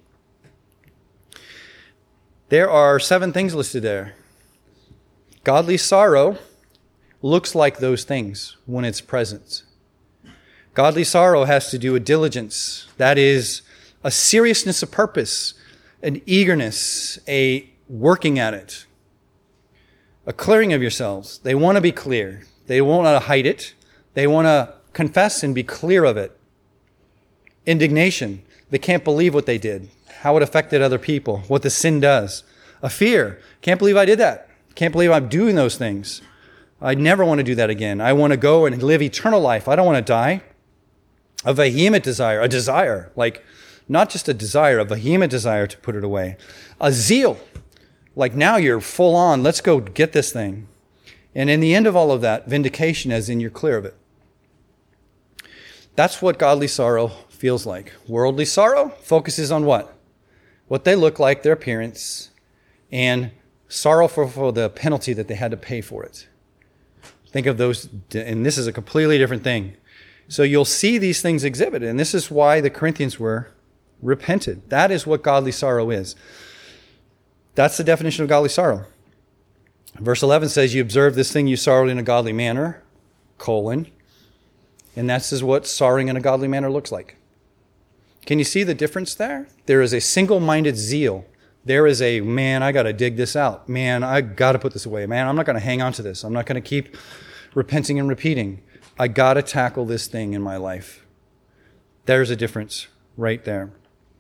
There are seven things listed there. Godly sorrow looks like those things when it's present. Godly sorrow has to do with diligence. That is a seriousness of purpose, an eagerness, a working at it, a clearing of yourselves. They want to be clear. They won't want to hide it. They want to confess and be clear of it. Indignation. They can't believe what they did, how it affected other people, what the sin does. A fear. Can't believe I did that. Can't believe I'm doing those things. I never want to do that again. I want to go and live eternal life. I don't want to die. A vehement desire. A desire. Like, not just a desire, a vehement desire to put it away. A zeal. Like, now you're full on. Let's go get this thing. And in the end of all of that, vindication, as in you're clear of it. That's what godly sorrow feels like. Worldly sorrow focuses on what? What they look like, their appearance, and sorrow for, for the penalty that they had to pay for it. Think of those, and this is a completely different thing. So you'll see these things exhibited, and this is why the Corinthians were repented. That is what godly sorrow is. That's the definition of godly sorrow. Verse eleven says, you observe this thing, you sorrowed in a godly manner, colon. And that's is what sorrowing in a godly manner looks like. Can you see the difference there? There is a single-minded zeal. There is a, man, I got to dig this out. Man, I got to put this away. Man, I'm not going to hang on to this. I'm not going to keep repenting and repeating. I got to tackle this thing in my life. There's a difference right there.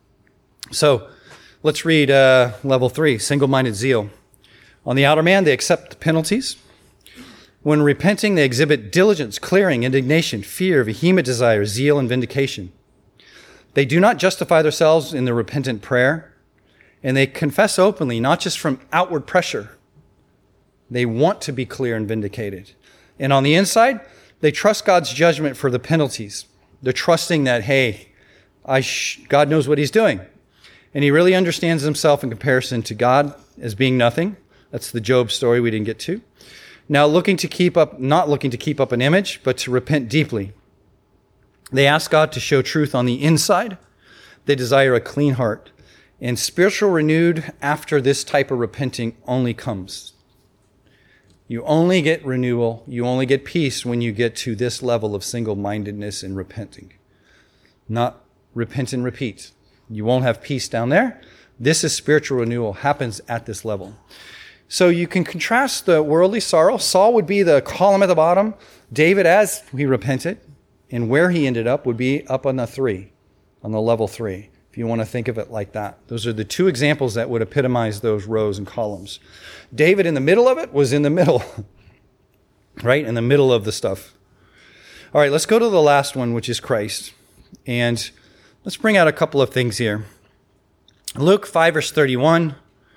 So let's read uh, level three, single-minded zeal. On the outer man, they accept the penalties. When repenting, they exhibit diligence, clearing, indignation, fear, vehement desire, zeal, and vindication. They do not justify themselves in their repentant prayer, and they confess openly, not just from outward pressure. They want to be clear and vindicated. And on the inside, they trust God's judgment for the penalties. They're trusting that, hey, I sh- God knows what he's doing. And he really understands himself in comparison to God as being nothing. That's the Job story we didn't get to. Now, looking to keep up, not looking to keep up an image, but to repent deeply. They ask God to show truth on the inside. They desire a clean heart. And spiritual renewed after this type of repenting only comes. You only get renewal, you only get peace when you get to this level of single-mindedness and repenting. Not repent and repeat. You won't have peace down there. This is spiritual renewal, happens at this level. So you can contrast the worldly sorrow. Saul would be the column at the bottom. David, as he repented, and where he ended up would be up on the three, on the level three, if you want to think of it like that. Those are the two examples that would epitomize those rows and columns. David in the middle of it was in the middle, right? In the middle of the stuff. All right, let's go to the last one, which is Christ. And let's bring out a couple of things here. Luke five, verse thirty-one.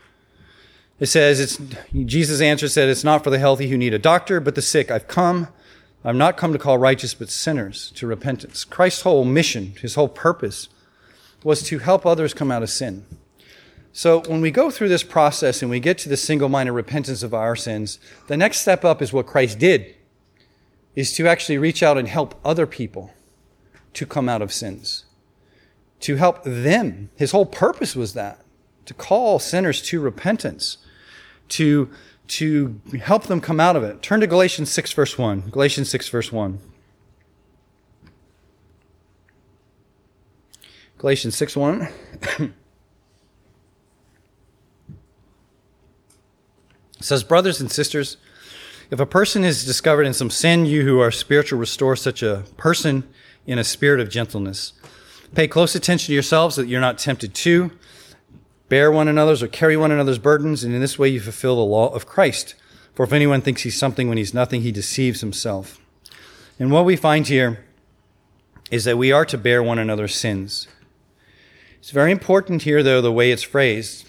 It says, it's, Jesus' answer said, it's not for the healthy who need a doctor, but the sick. I've come, I've not come to call righteous, but sinners to repentance. Christ's whole mission, his whole purpose, was to help others come out of sin. So when we go through this process and we get to the single-minded repentance of our sins, the next step up is what Christ did, is to actually reach out and help other people to come out of sins, to help them. His whole purpose was that, to call sinners to repentance, to, to help them come out of it. Turn to Galatians six, verse one. Galatians six, verse one. Galatians six, one. It says, brothers and sisters, if a person is discovered in some sin, you who are spiritual, restore such a person in a spirit of gentleness. Pay close attention to yourselves that you're not tempted to bear one another's or carry one another's burdens, and in this way you fulfill the law of Christ. For if anyone thinks he's something when he's nothing, he deceives himself. And what we find here is that we are to bear one another's sins. It's very important here, though, the way it's phrased,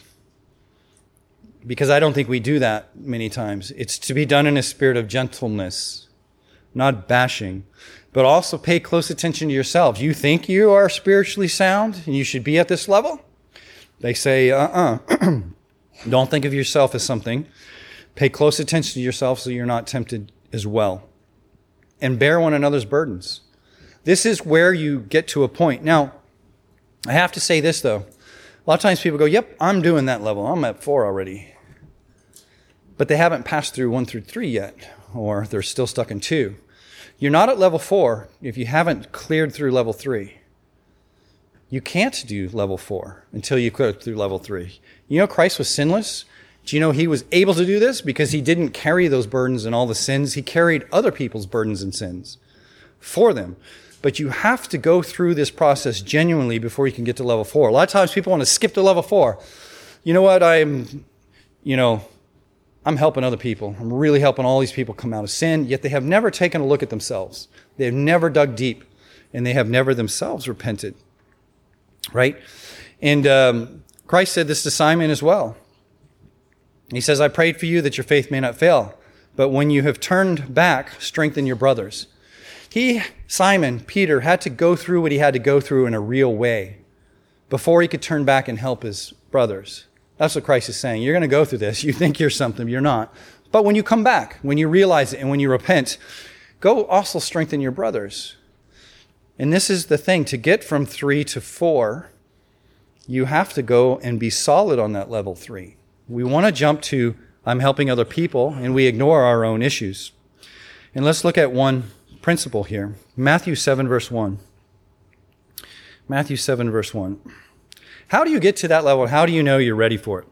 because I don't think we do that many times. It's to be done in a spirit of gentleness, not bashing, but also pay close attention to yourselves. You think you are spiritually sound and you should be at this level? They say, uh-uh. Don't think of yourself as something. Pay close attention to yourself so you're not tempted as well. And bear one another's burdens. This is where you get to a point. Now, I have to say this, though. A lot of times people go, yep, I'm doing that level. I'm at four already. But they haven't passed through one through three yet, or they're still stuck in two. You're not at level four if you haven't cleared through level three. You can't do level four until you clear through level three. You know Christ was sinless? Do you know he was able to do this? Because he didn't carry those burdens and all the sins. He carried other people's burdens and sins for them. But you have to go through this process genuinely before you can get to level four. A lot of times people want to skip to level four. You know what? I'm, you know, I'm helping other people. I'm really helping all these people come out of sin, yet they have never taken a look at themselves. They have never dug deep, and they have never themselves repented. Right? And um, Christ said this to Simon as well. He says, I prayed for you that your faith may not fail, but when you have turned back, strengthen your brothers. He, Simon, Peter, had to go through what he had to go through in a real way before he could turn back and help his brothers. That's what Christ is saying. You're going to go through this. You think you're something, you're not. But when you come back, when you realize it, and when you repent, go also strengthen your brothers. And this is the thing. To get from three to four, you have to go and be solid on that level three. We want to jump to I'm helping other people, and we ignore our own issues. And let's look at one principle here. Matthew seven, verse one. Matthew seven, verse one. How do you get to that level? How do you know you're ready for it?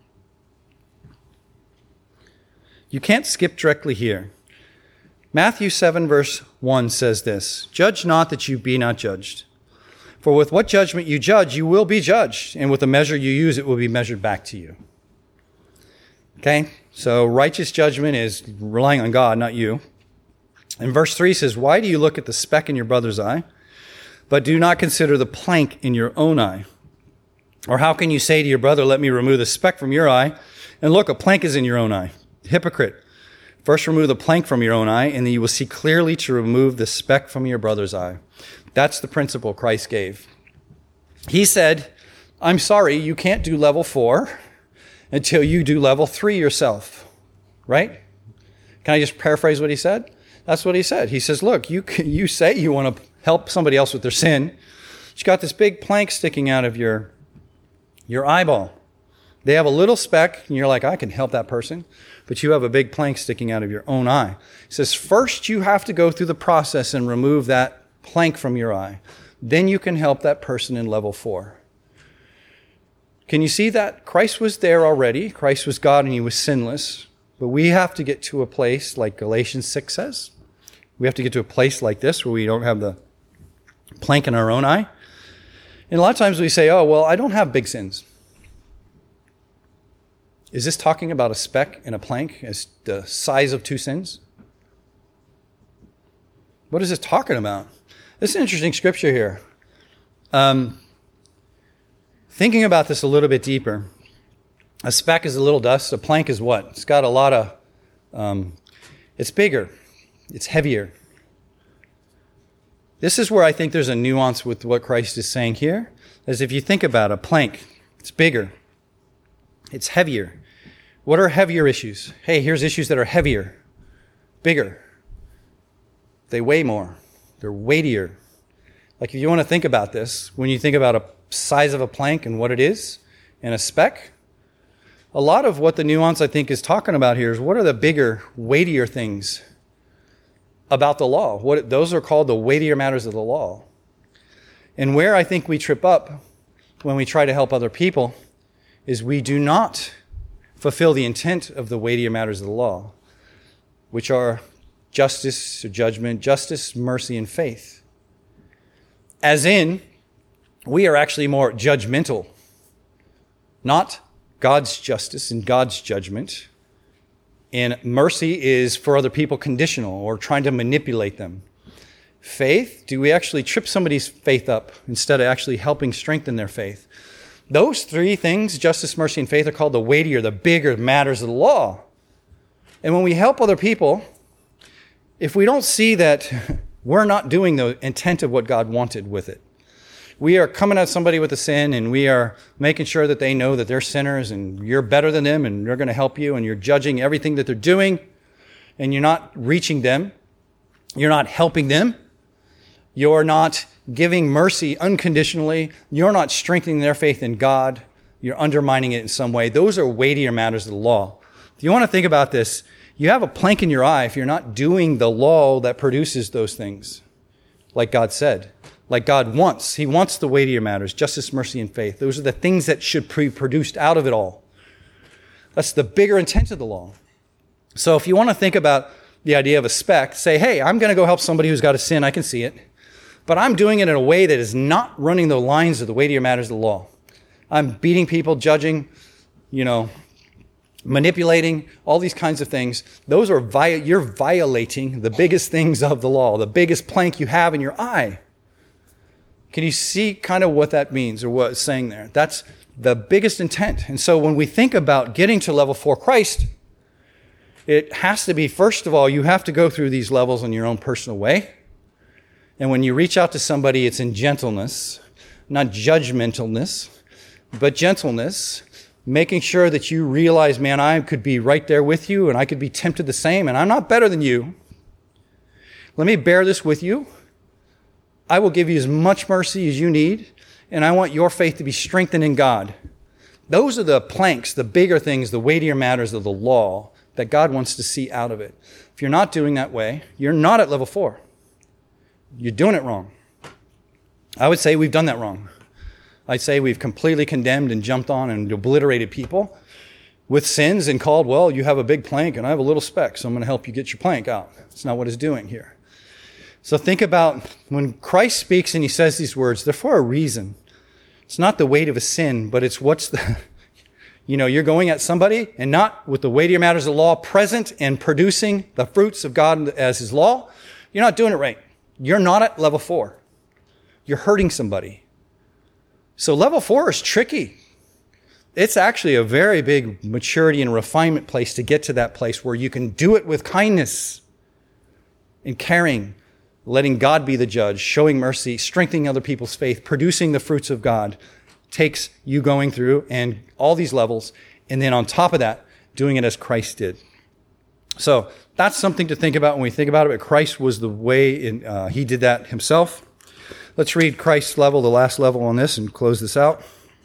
You can't skip directly here. Matthew seven, verse one says this, "Judge not that you be not judged. For with what judgment you judge, you will be judged, and with the measure you use, it will be measured back to you." Okay? So righteous judgment is relying on God, not you. And verse three says, "Why do you look at the speck in your brother's eye, but do not consider the plank in your own eye? Or how can you say to your brother, 'Let me remove the speck from your eye,' and look, a plank is in your own eye? Hypocrite. First remove the plank from your own eye, and then you will see clearly to remove the speck from your brother's eye." That's the principle Christ gave. He said, I'm sorry, you can't do level four until you do level three yourself. Right? Can I just paraphrase what he said? That's what he said. He says, look, you you say you want to help somebody else with their sin. You got this big plank sticking out of your, your eyeball. They have a little speck, and you're like, I can help that person. But you have a big plank sticking out of your own eye. He says, first you have to go through the process and remove that plank from your eye. Then you can help that person in level four. Can you see that? Christ was there already. Christ was God and he was sinless. But we have to get to a place like Galatians six says. We have to get to a place like this where we don't have the plank in our own eye. And a lot of times we say, oh, well, I don't have big sins. Is this talking about a speck and a plank as the size of two sins? What is this talking about? This is an interesting scripture here. Um, thinking about this a little bit deeper, a speck is a little dust. A plank is what? It's got a lot of, um, it's bigger. It's heavier. This is where I think there's a nuance with what Christ is saying here. As if you think about a plank, it's bigger. It's heavier. What are heavier issues? Hey, here's issues that are heavier, bigger. They weigh more. They're weightier. Like if you want to think about this, when you think about a size of a plank and what it is and a speck, a lot of what the nuance I think is talking about here is what are the bigger, weightier things about the law? What those are called the weightier matters of the law. And where I think we trip up when we try to help other people is we do not fulfill the intent of the weightier matters of the law, which are justice or judgment, justice, mercy, and faith. As in, we are actually more judgmental, not God's justice and God's judgment. And mercy is for other people conditional or trying to manipulate them. Faith, do we actually trip somebody's faith up instead of actually helping strengthen their faith? Those three things, justice, mercy, and faith, are called the weightier, the bigger matters of the law. And when we help other people, if we don't see that we're not doing the intent of what God wanted with it, we are coming at somebody with a sin and we are making sure that they know that they're sinners and you're better than them and they're going to help you, and you're judging everything that they're doing and you're not reaching them, you're not helping them, you're not giving mercy unconditionally, you're not strengthening their faith in God, you're undermining it in some way. Those are weightier matters of the law. If you want to think about this, you have a plank in your eye if you're not doing the law that produces those things, like God said, like God wants. He wants the weightier matters, justice, mercy, and faith. Those are the things that should be produced out of it all. That's the bigger intent of the law. So if you want to think about the idea of a speck, say, hey, I'm going to go help somebody who's got a sin. I can see it. But I'm doing it in a way that is not running the lines of the weightier matters of the law. I'm beating people, judging, you know, manipulating, all these kinds of things. Those are, vi- you're violating the biggest things of the law, the biggest plank you have in your eye. Can you see kind of what that means or what it's saying there? That's the biggest intent. And so when we think about getting to level four Christ, it has to be, first of all, you have to go through these levels in your own personal way. And when you reach out to somebody, it's in gentleness, not judgmentalness, but gentleness, making sure that you realize, man, I could be right there with you and I could be tempted the same, and I'm not better than you. Let me bear this with you. I will give you as much mercy as you need, and I want your faith to be strengthened in God. Those are the planks, the bigger things, the weightier matters of the law that God wants to see out of it. If you're not doing that way, you're not at level four. You're doing it wrong. I would say we've done that wrong. I'd say we've completely condemned and jumped on and obliterated people with sins and called, well, you have a big plank and I have a little speck, so I'm going to help you get your plank out. That's not what it's doing here. So think about when Christ speaks and he says these words, they're for a reason. It's not the weight of a sin, but it's what's the, you know, you're going at somebody and not with the weightier matters of the law present and producing the fruits of God as his law. You're not doing it right. You're not at level four. You're hurting somebody. So level four is tricky. It's actually a very big maturity and refinement place to get to that place where you can do it with kindness and caring, letting God be the judge, showing mercy, strengthening other people's faith, producing the fruits of God, takes you going through and all these levels, and then on top of that, doing it as Christ did. So that's something to think about when we think about it, but Christ was the way, in, uh, he did that himself. Let's read Christ's level, the last level on this, and close this out.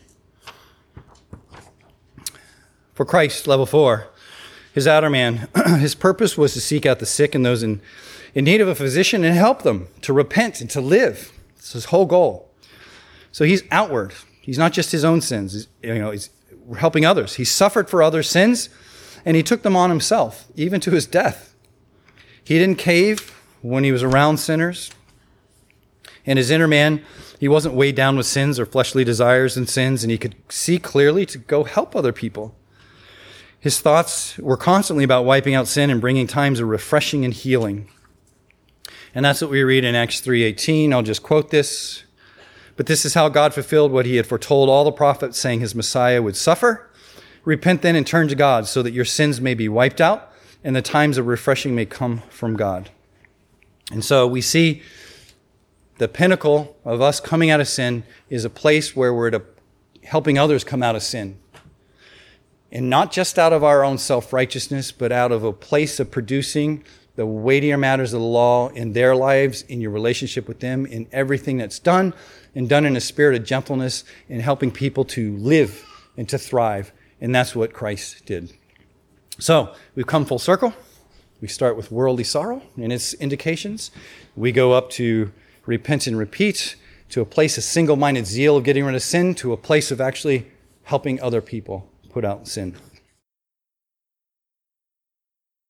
For Christ, level four, his outer man, his purpose was to seek out the sick and those in, in need of a physician and help them to repent and to live. It's his whole goal. So he's outward. He's not just his own sins. He's, you know, he's helping others. He suffered for others' sins, and he took them on himself, even to his death. He didn't cave when he was around sinners. In his inner man, he wasn't weighed down with sins or fleshly desires and sins, and he could see clearly to go help other people. His thoughts were constantly about wiping out sin and bringing times of refreshing and healing. And that's what we read in Acts three eighteen. I'll just quote this. But this is how God fulfilled what he had foretold all the prophets, saying his Messiah would suffer. Repent then and turn to God so that your sins may be wiped out and the times of refreshing may come from God. And so we see the pinnacle of us coming out of sin is a place where we're to helping others come out of sin. And not just out of our own self-righteousness, but out of a place of producing the weightier matters of the law in their lives, in your relationship with them, in everything that's done, and done in a spirit of gentleness, and helping people to live and to thrive. And that's what Christ did. So we've come full circle. We start with worldly sorrow and its indications. We go up to repent and repeat, to a place of single-minded zeal of getting rid of sin, to a place of actually helping other people put out sin.